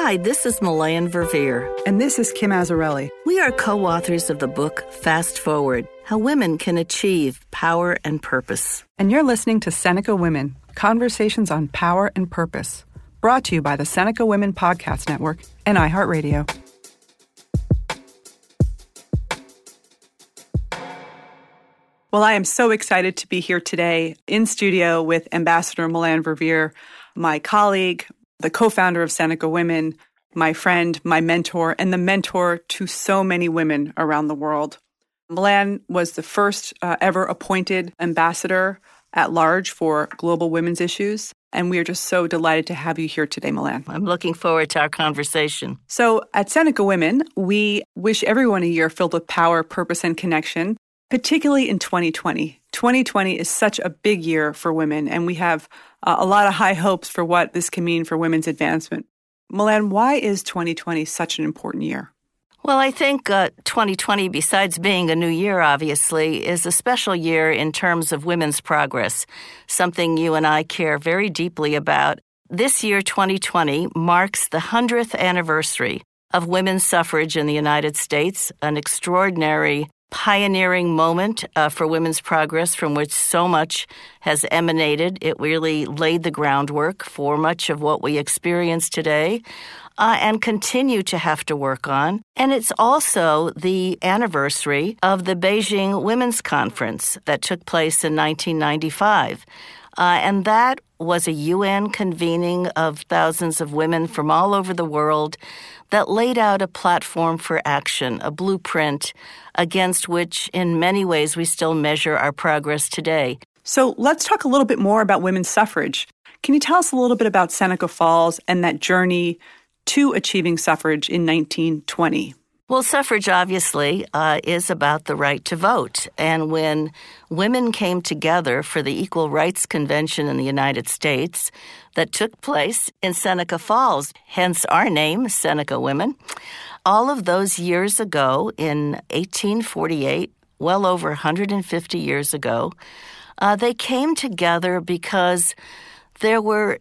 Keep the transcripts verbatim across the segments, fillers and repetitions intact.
Hi, this is Malayan Verveer. And this is Kim Azzarelli. We are co-authors of the book Fast Forward, How Women Can Achieve Power and Purpose. And you're listening to Seneca Women, Conversations on Power and Purpose, brought to you by the Seneca Women Podcast Network and iHeartRadio. Well, I am so excited to be here today in studio with Ambassador Malayan Verveer, my colleague, the co-founder of Seneca Women, my friend, my mentor, and the mentor to so many women around the world. Malayan was the first uh, ever appointed ambassador at large for global women's issues, and we are just so delighted to have you here today, Malayan. I'm looking forward to our conversation. So at Seneca Women, we wish everyone a year filled with power, purpose, and connection, particularly in twenty twenty. twenty twenty is such a big year for women, and we have uh, a lot of high hopes for what this can mean for women's advancement. Malayan, why is twenty twenty such an important year? Well, I think uh, twenty twenty, besides being a new year, obviously, is a special year in terms of women's progress, something you and I care very deeply about. This year, twenty twenty, marks the hundredth anniversary of women's suffrage in the United States, an extraordinary pioneering moment uh, for women's progress from which so much has emanated. It really laid the groundwork for much of what we experience today uh, and continue to have to work on. And it's also the anniversary of the Beijing Women's Conference that took place in nineteen ninety-five. Uh, and that was a U N convening of thousands of women from all over the world that laid out a platform for action, a blueprint against which, in many ways, we still measure our progress today. So let's talk a little bit more about women's suffrage. Can you tell us a little bit about Seneca Falls and that journey to achieving suffrage in nineteen twenty? Well, suffrage, obviously, uh, is about the right to vote. And when women came together for the Equal Rights Convention in the United States that took place in Seneca Falls, hence our name, Seneca Women, all of those years ago in eighteen forty-eight, well over one hundred fifty years ago, uh, they came together because there were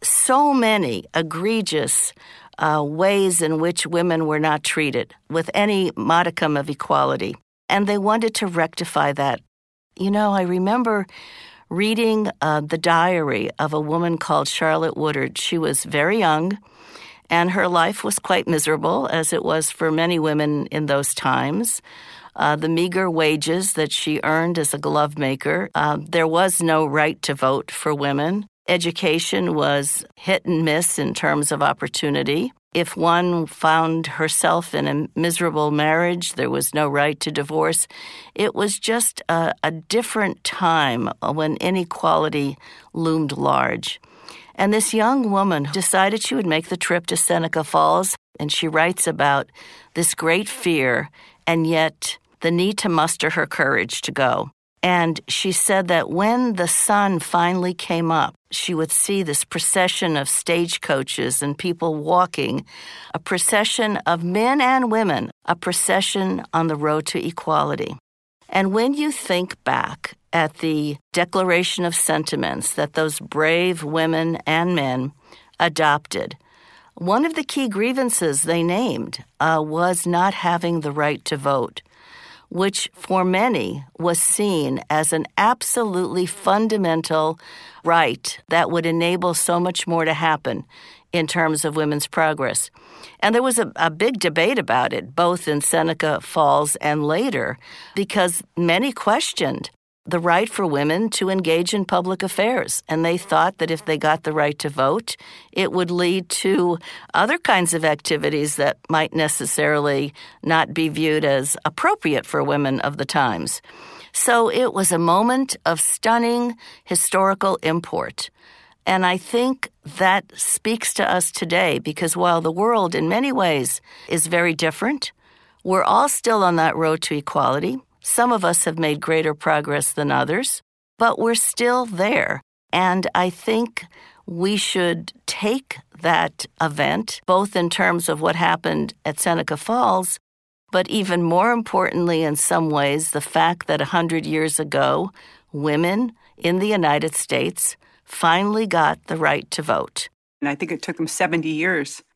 so many egregious Uh, ways in which women were not treated with any modicum of equality. And they wanted to rectify that. You know, I remember reading uh, the diary of a woman called Charlotte Woodard. She was very young, and her life was quite miserable, as it was for many women in those times. Uh, the meager wages that she earned as a glove maker. Uh, there was no right to vote for women. Education was hit and miss in terms of opportunity. If one found herself in a miserable marriage, there was no right to divorce. It was just a, a different time when inequality loomed large. And this young woman decided she would make the trip to Seneca Falls, and she writes about this great fear and yet the need to muster her courage to go. And she said that when the sun finally came up, she would see this procession of stagecoaches and people walking, a procession of men and women, a procession on the road to equality. And when you think back at the Declaration of Sentiments that those brave women and men adopted, one of the key grievances they named uh, was not having the right to vote, which for many was seen as an absolutely fundamental right that would enable so much more to happen in terms of women's progress. And there was a, a big debate about it, both in Seneca Falls and later, because many questioned the right for women to engage in public affairs. And they thought that if they got the right to vote, it would lead to other kinds of activities that might necessarily not be viewed as appropriate for women of the times. So it was a moment of stunning historical import. And I think that speaks to us today because while the world in many ways is very different, we're all still on that road to equality. Some of us have made greater progress than others, but we're still there. And I think we should take that event, both in terms of what happened at Seneca Falls, but even more importantly in some ways, the fact that one hundred years ago, women in the United States finally got the right to vote. And I think it took them seventy years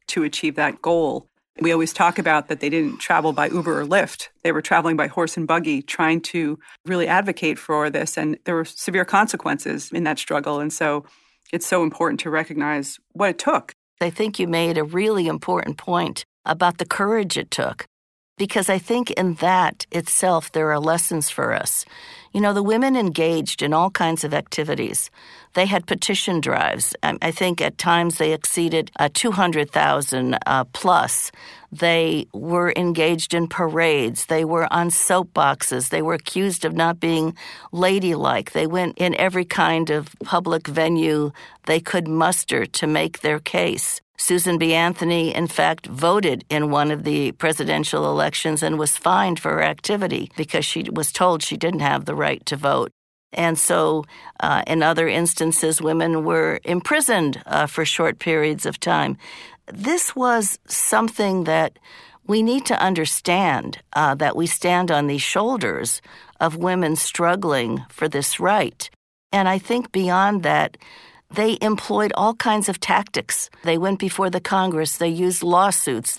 to achieve that goal. We always talk about that they didn't travel by Uber or Lyft. They were traveling by horse and buggy, trying to really advocate for this. And there were severe consequences in that struggle. And so it's so important to recognize what it took. I think you made a really important point about the courage it took, because I think in that itself there are lessons for us. You know, the women engaged in all kinds of activities. They had petition drives. I think at times they exceeded uh, two hundred thousand uh, plus. They were engaged in parades. They were on soapboxes. They were accused of not being ladylike. They went in every kind of public venue they could muster to make their case. Susan B. Anthony, in fact, voted in one of the presidential elections and was fined for her activity because she was told she didn't have the right to vote. And so uh, in other instances, women were imprisoned uh, for short periods of time. This was something that we need to understand, uh, that we stand on the shoulders of women struggling for this right. And I think beyond that, they employed all kinds of tactics. They went before the Congress. They used lawsuits.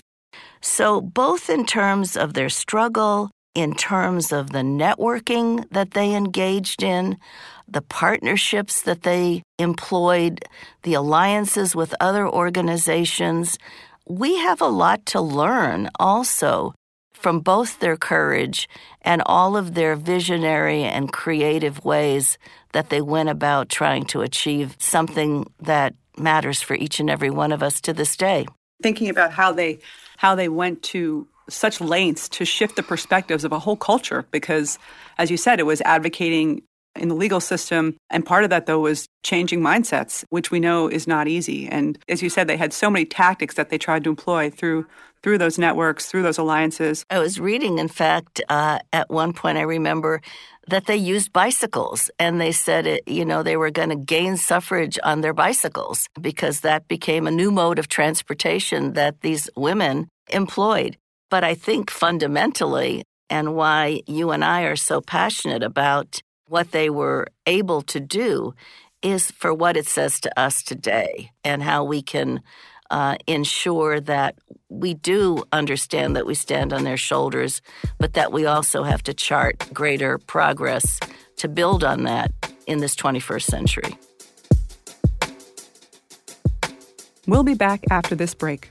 So both in terms of their struggle, in terms of the networking that they engaged in, the partnerships that they employed, the alliances with other organizations, we have a lot to learn also from both their courage and all of their visionary and creative ways that they went about trying to achieve something that matters for each and every one of us to this day. Thinking about how they how they went to such lengths to shift the perspectives of a whole culture, because, as you said, it was advocating in the legal system. And part of that, though, was changing mindsets, which we know is not easy. And as you said, they had so many tactics that they tried to employ through through those networks, through those alliances. I was reading, in fact, uh, at one point, I remember that they used bicycles, and they said, it, you know, they were going to gain suffrage on their bicycles because that became a new mode of transportation that these women employed. But I think fundamentally, and why you and I are so passionate about what they were able to do, is for what it says to us today and how we can uh, ensure that we do understand that we stand on their shoulders, but that we also have to chart greater progress to build on that in this twenty-first century. We'll be back after this break.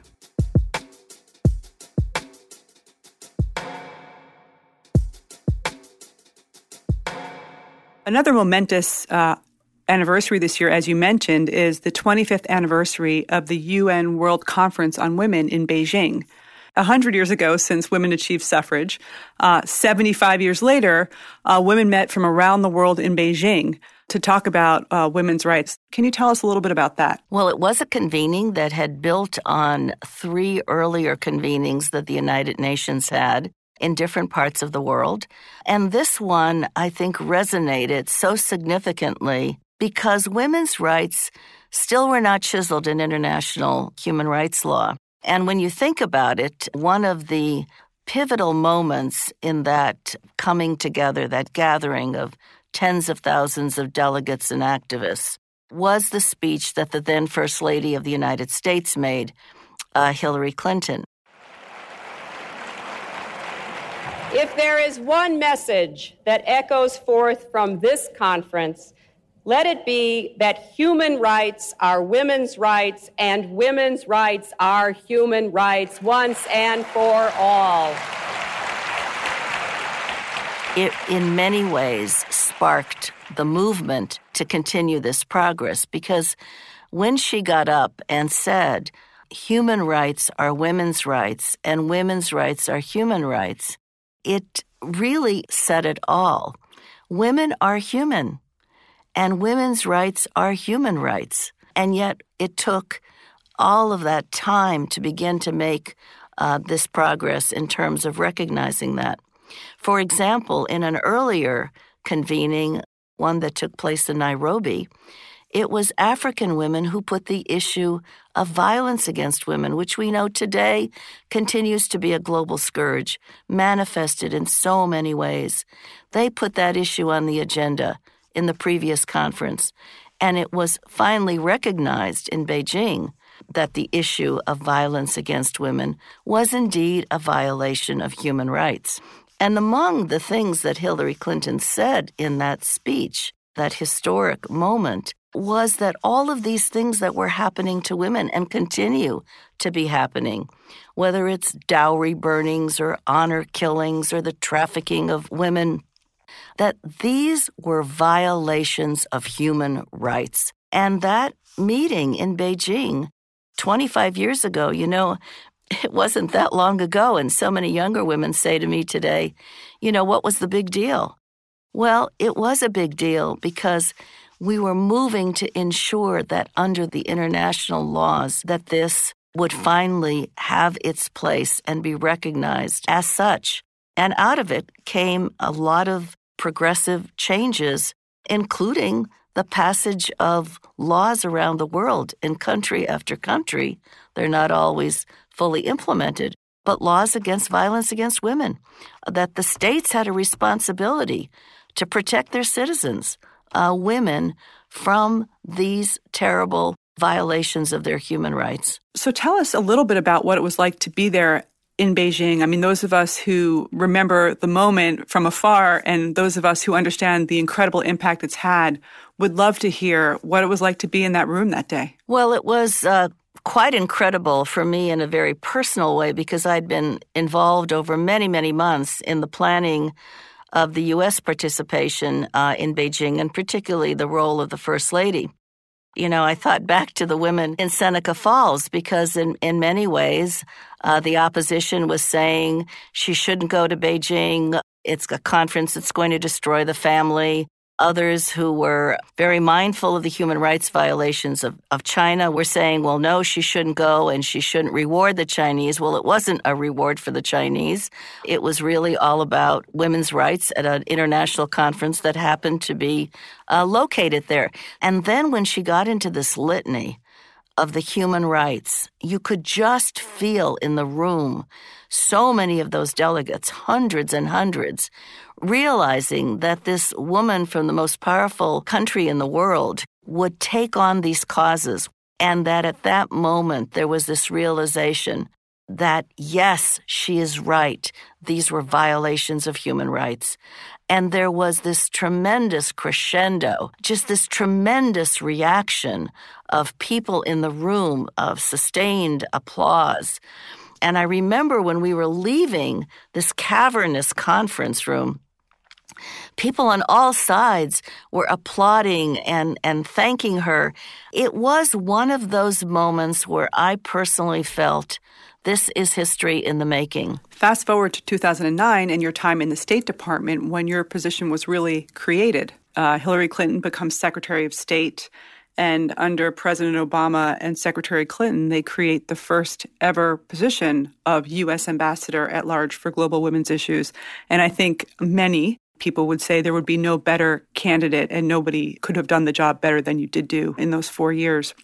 Another momentous uh, anniversary this year, as you mentioned, is the twenty-fifth anniversary of the U N World Conference on Women in Beijing. A hundred years ago, since women achieved suffrage, uh, seventy-five years later, uh, women met from around the world in Beijing to talk about uh, women's rights. Can you tell us a little bit about that? Well, it was a convening that had built on three earlier convenings that the United Nations had in different parts of the world. And this one, I think, resonated so significantly because women's rights still were not chiseled in international human rights law. And when you think about it, one of the pivotal moments in that coming together, that gathering of tens of thousands of delegates and activists, was the speech that the then First Lady of the United States made, uh, Hillary Clinton. If there is one message that echoes forth from this conference, let it be that human rights are women's rights and women's rights are human rights once and for all. It, in many ways, sparked the movement to continue this progress because when she got up and said, human rights are women's rights and women's rights are human rights, it really said it all. Women are human, and women's rights are human rights. And yet it took all of that time to begin to make uh, this progress in terms of recognizing that. For example, in an earlier convening, one that took place in Nairobi, it was African women who put the issue of violence against women, which we know today continues to be a global scourge, manifested in so many ways. They put that issue on the agenda in the previous conference, and it was finally recognized in Beijing that the issue of violence against women was indeed a violation of human rights. And among the things that Hillary Clinton said in that speech, that historic moment, was that all of these things that were happening to women and continue to be happening, whether it's dowry burnings or honor killings or the trafficking of women, that these were violations of human rights. And that meeting in Beijing twenty-five years ago, you know, it wasn't that long ago, and so many younger women say to me today, you know, what was the big deal? Well, it was a big deal because we were moving to ensure that under the international laws that this would finally have its place and be recognized as such. And out of it came a lot of progressive changes, including the passage of laws around the world in country after country. They're not always fully implemented, but laws against violence against women, that the states had a responsibility to protect their citizens, uh, women, from these terrible violations of their human rights. So tell us a little bit about what it was like to be there in Beijing. I mean, those of us who remember the moment from afar and those of us who understand the incredible impact it's had would love to hear what it was like to be in that room that day. Well, it was uh, quite incredible for me in a very personal way because I'd been involved over many, many months in the planning of the U S participation uh, in Beijing, and particularly the role of the First Lady. You know, I thought back to the women in Seneca Falls because in, in many ways, uh, the opposition was saying she shouldn't go to Beijing. It's a conference that's going to destroy the family. Others who were very mindful of the human rights violations of, of China were saying, well, no, she shouldn't go and she shouldn't reward the Chinese. Well, it wasn't a reward for the Chinese. It was really all about women's rights at an international conference that happened to be uh, located there. And then when she got into this litany of the human rights, you could just feel in the room so many of those delegates, hundreds and hundreds, realizing that this woman from the most powerful country in the world would take on these causes, and that at that moment there was this realization that, yes, she is right. These were violations of human rights. And there was this tremendous crescendo, just this tremendous reaction of people in the room, of sustained applause. And I remember when we were leaving this cavernous conference room, people on all sides were applauding and, and thanking her. It was one of those moments where I personally felt this is history in the making. Fast forward to two thousand nine and your time in the State Department when your position was really created. Uh, Hillary Clinton becomes Secretary of State, and under President Obama and Secretary Clinton, they create the first ever position of U S Ambassador at Large for Global Women's Issues. And I think many people would say there would be no better candidate and nobody could have done the job better than you did do in those four years.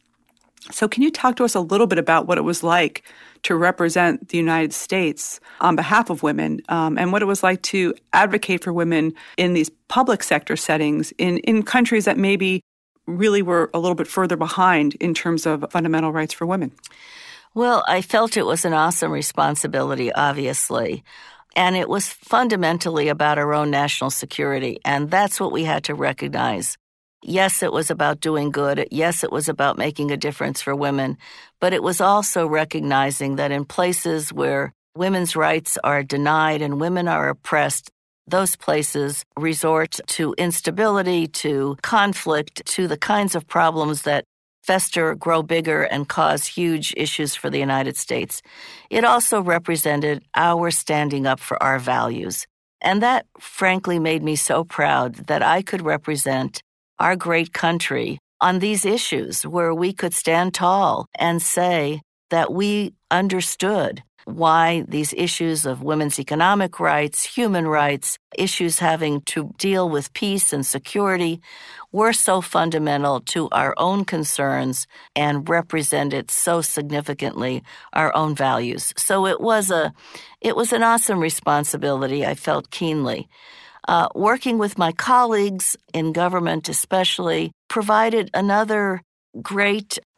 So can you talk to us a little bit about what it was like to represent the United States on behalf of women um, and what it was like to advocate for women in these public sector settings in, in countries that maybe really were a little bit further behind in terms of fundamental rights for women? Well, I felt it was an awesome responsibility, obviously. And it was fundamentally about our own national security. And that's what we had to recognize. Yes, it was about doing good. Yes, it was about making a difference for women. But it was also recognizing that in places where women's rights are denied and women are oppressed, those places resort to instability, to conflict, to the kinds of problems that fester, grow bigger, and cause huge issues for the United States. It also represented our standing up for our values. And that, frankly, made me so proud that I could represent our great country on these issues where we could stand tall and say that we understood why these issues of women's economic rights, human rights, issues having to deal with peace and security were so fundamental to our own concerns and represented so significantly our own values. So it was a, it was an awesome responsibility, I felt keenly. Uh, working with my colleagues in government especially provided another great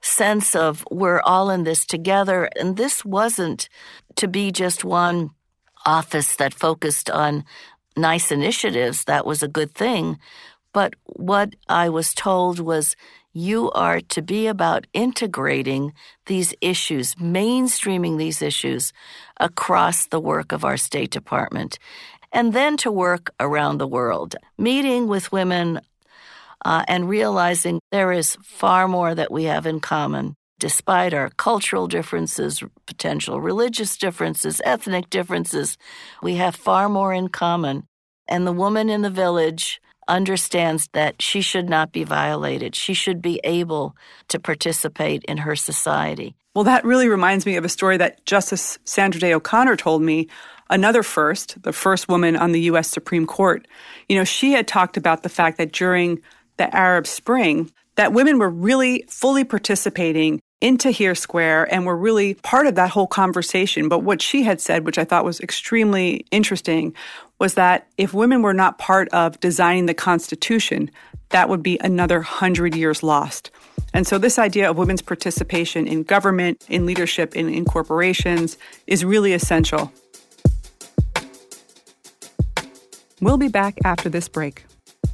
sense of we're all in this together. And this wasn't to be just one office that focused on nice initiatives. That was a good thing. But what I was told was you are to be about integrating these issues, mainstreaming these issues across the work of our State Department, and then to work around the world, meeting with women uh, and realizing there is far more that we have in common, despite our cultural differences, potential religious differences, ethnic differences. We have far more in common. And the woman in the village understands that she should not be violated. She should be able to participate in her society. Well, that really reminds me of a story that Justice Sandra Day O'Connor told me, another first, the first woman on the U S Supreme Court. You know, she had talked about the fact that during the Arab Spring, that women were really fully participating in Tahrir Square and were really part of that whole conversation. But what she had said, which I thought was extremely interesting, was that if women were not part of designing the Constitution, that would be another hundred years lost. And so this idea of women's participation in government, in leadership, in, in corporations is really essential. We'll be back after this break.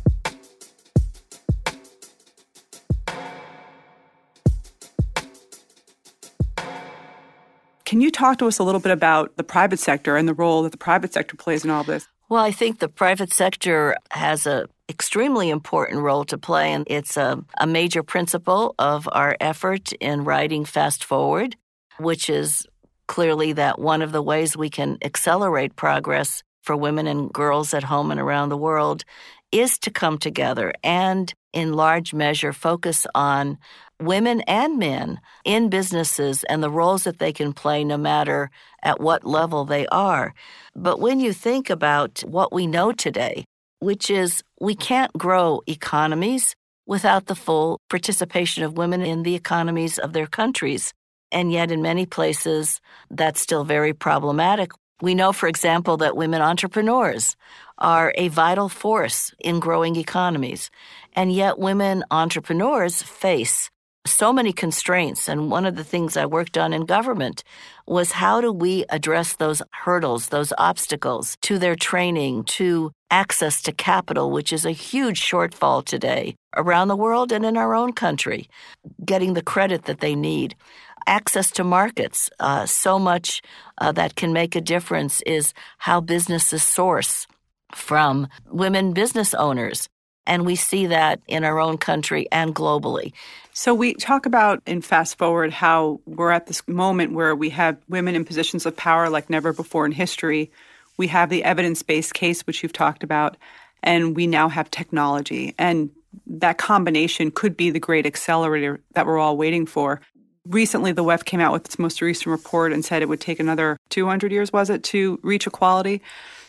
Can you talk to us a little bit about the private sector and the role that the private sector plays in all this? Well, I think the private sector has an extremely important role to play, and it's a, a major principle of our effort in writing Fast Forward, which is clearly that one of the ways we can accelerate progress for women and girls at home and around the world is to come together and, in large measure, focus on women and men in businesses and the roles that they can play no matter at what level they are. But when you think about what we know today, which is we can't grow economies without the full participation of women in the economies of their countries. And yet in many places, that's still very problematic. We know, for example, that women entrepreneurs are a vital force in growing economies. And yet women entrepreneurs face so many constraints. And one of the things I worked on in government was how do we address those hurdles, those obstacles to their training, to access to capital, which is a huge shortfall today around the world and in our own country, getting the credit that they need. Access to markets, uh, so much uh, that can make a difference is how businesses source from women business owners. And we see that in our own country and globally. So we talk about in Fast Forward how we're at this moment where we have women in positions of power like never before in history. We have the evidence-based case, which you've talked about, and we now have technology. And that combination could be the great accelerator that we're all waiting for. Recently, the W E F came out with its most recent report and said it would take another two hundred years, was it, to reach equality?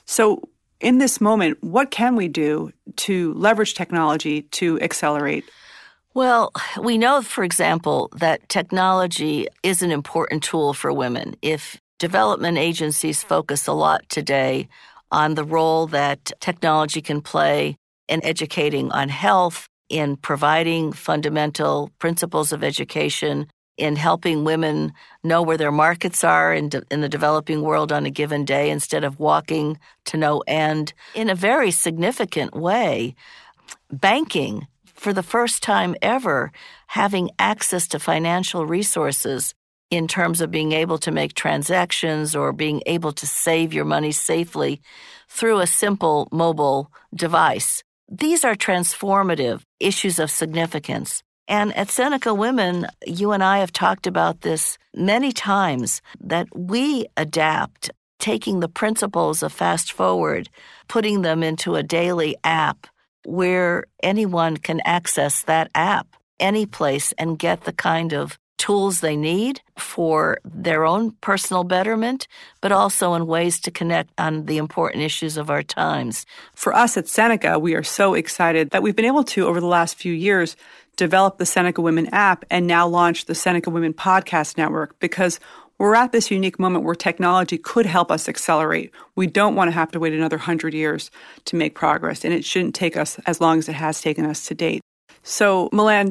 So in this moment, what can we do to leverage technology to accelerate? Well, we know, for example, that technology is an important tool for women. If development agencies focus a lot today on the role that technology can play in educating on health, in providing fundamental principles of education, in helping women know where their markets are in, de- in the developing world on a given day instead of walking to no end. In a very significant way, banking, for the first time ever, having access to financial resources in terms of being able to make transactions or being able to save your money safely through a simple mobile device. These are transformative issues of significance. And at Seneca Women, you and I have talked about this many times, that we adapt, taking the principles of Fast Forward, putting them into a daily app where anyone can access that app any place and get the kind of tools they need for their own personal betterment, but also in ways to connect on the important issues of our times. For us at Seneca, we are so excited that we've been able to, over the last few years, develop the Seneca Women app and now launch the Seneca Women Podcast Network, because we're at this unique moment where technology could help us accelerate. We don't want to have to wait another hundred years to make progress, and it shouldn't take us as long as it has taken us to date. So, Melanne,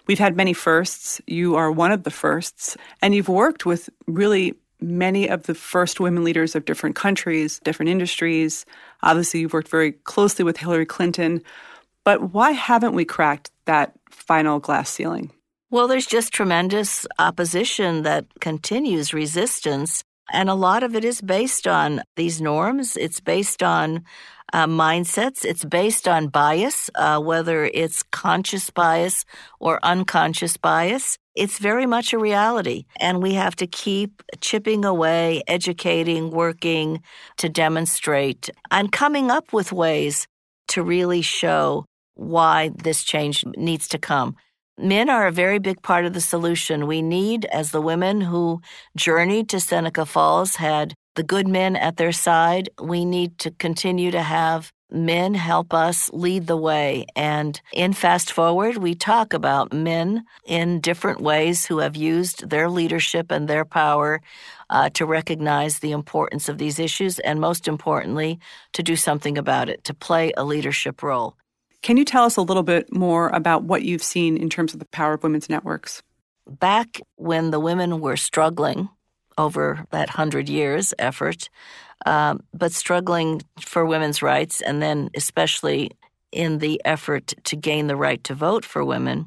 We've had many firsts. You are one of the firsts. And you've worked with really many of the first women leaders of different countries, different industries. Obviously, you've worked very closely with Hillary Clinton. But why haven't we cracked that final glass ceiling? Well, there's just tremendous opposition that continues, resistance. And a lot of it is based on these norms. It's based on uh, mindsets. It's based on bias, uh, whether it's conscious bias or unconscious bias. It's very much a reality. And we have to keep chipping away, educating, working to demonstrate, and coming up with ways to really show why this change needs to come. Men are a very big part of the solution. We need, as the women who journeyed to Seneca Falls had the good men at their side, we need to continue to have men help us lead the way. And in Fast Forward, we talk about men in different ways who have used their leadership and their power uh, to recognize the importance of these issues, and most importantly, to do something about it, to play a leadership role. Can you tell us a little bit more about what you've seen in terms of the power of women's networks? Back when the women were struggling over that hundred years effort, um, but struggling for women's rights, and then especially in the effort to gain the right to vote for women,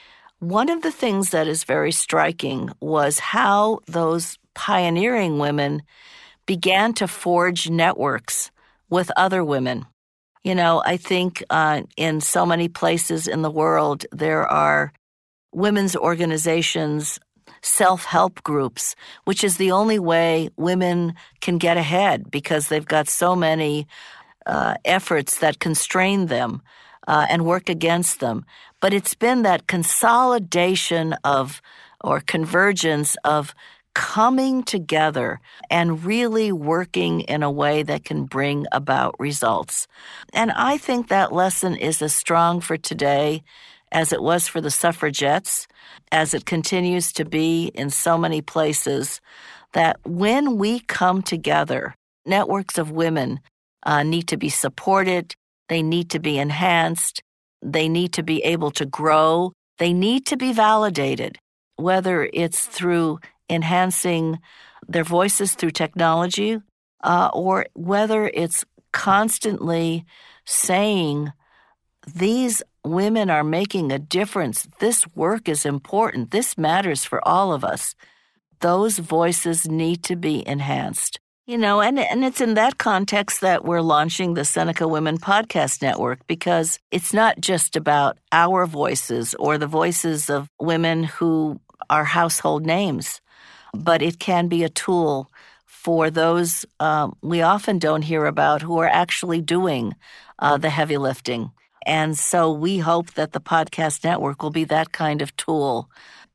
one of the things that is very striking was how those pioneering women began to forge networks with other women. You know, I think uh, in so many places in the world, there are women's organizations, self-help groups, which is the only way women can get ahead because they've got so many uh, efforts that constrain them uh, and work against them. But it's been that consolidation of or convergence of coming together and really working in a way that can bring about results. And I think that lesson is as strong for today as it was for the suffragettes, as it continues to be in so many places, that when we come together, networks of women uh, need to be supported, they need to be enhanced, they need to be able to grow, they need to be validated, whether it's through enhancing their voices through technology, uh, or whether it's constantly saying, these women are making a difference, this work is important, this matters for all of us. Those voices need to be enhanced. You know, and, and it's in that context that we're launching the Seneca Women Podcast Network, because it's not just about our voices or the voices of women who are household names, but it can be a tool for those um, we often don't hear about who are actually doing uh, the heavy lifting. And so we hope that the podcast network will be that kind of tool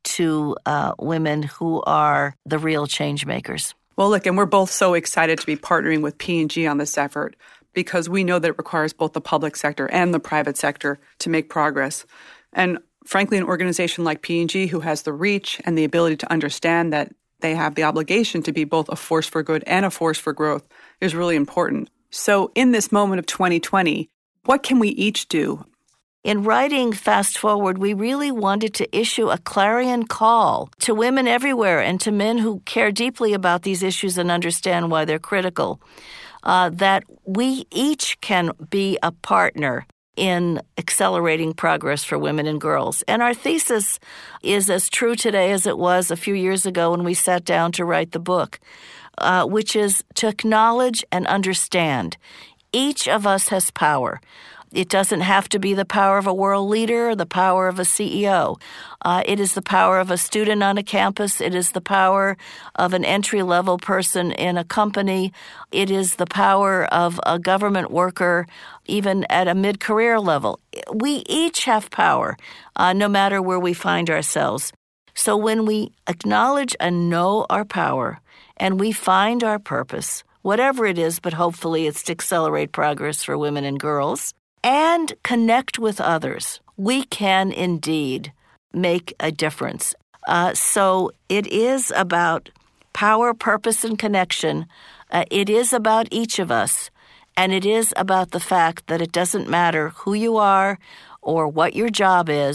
to uh, women who are the real change makers. Well, look, and we're both so excited to be partnering with P and G on this effort because we know that it requires both the public sector and the private sector to make progress. And frankly, an organization like P and G, who has the reach and the ability to understand that they have the obligation to be both a force for good and a force for growth, is really important. So in this moment of twenty twenty, what can we each do? In writing Fast Forward, we really wanted to issue a clarion call to women everywhere and to men who care deeply about these issues and understand why they're critical, uh, that we each can be a partner in accelerating progress for women and girls. And our thesis is as true today as it was a few years ago when we sat down to write the book, uh, which is to acknowledge and understand each of us has power. It doesn't have to be the power of a world leader or the power of a C E O. Uh, it is the power of a student on a campus. It is the power of an entry-level person in a company. It is the power of a government worker, even at a mid-career level. We each have power, uh, no matter where we find ourselves. So when we acknowledge and know our power and we find our purpose, whatever it is, but hopefully it's to accelerate progress for women and girls, and connect with others, we can indeed make a difference. Uh, so it is about power, purpose, and connection. Uh, it is about each of us, and it is about the fact that it doesn't matter who you are or what your job is.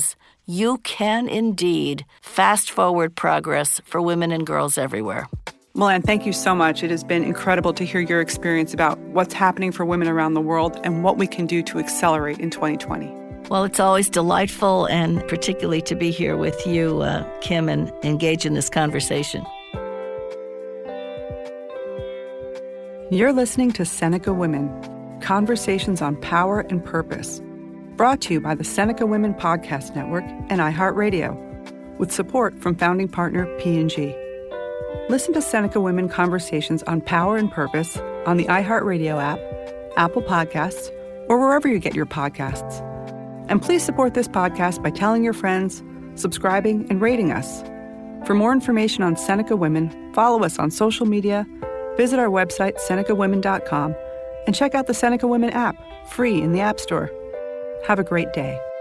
you can indeed fast forward progress for women and girls everywhere. Melanne, thank you so much. It has been incredible to hear your experience about what's happening for women around the world and what we can do to accelerate in twenty twenty. Well, it's always delightful, and particularly to be here with you, uh, Kim, and engage in this conversation. You're listening to Seneca Women, Conversations on Power and Purpose, brought to you by the Seneca Women Podcast Network and iHeartRadio, with support from founding partner P and G. Listen to Seneca Women Conversations on Power and Purpose on the iHeartRadio app, Apple Podcasts, or wherever you get your podcasts. And please support this podcast by telling your friends, subscribing, and rating us. For more information on Seneca Women, follow us on social media, visit our website, seneca women dot com, and check out the Seneca Women app, free in the App Store. Have a great day.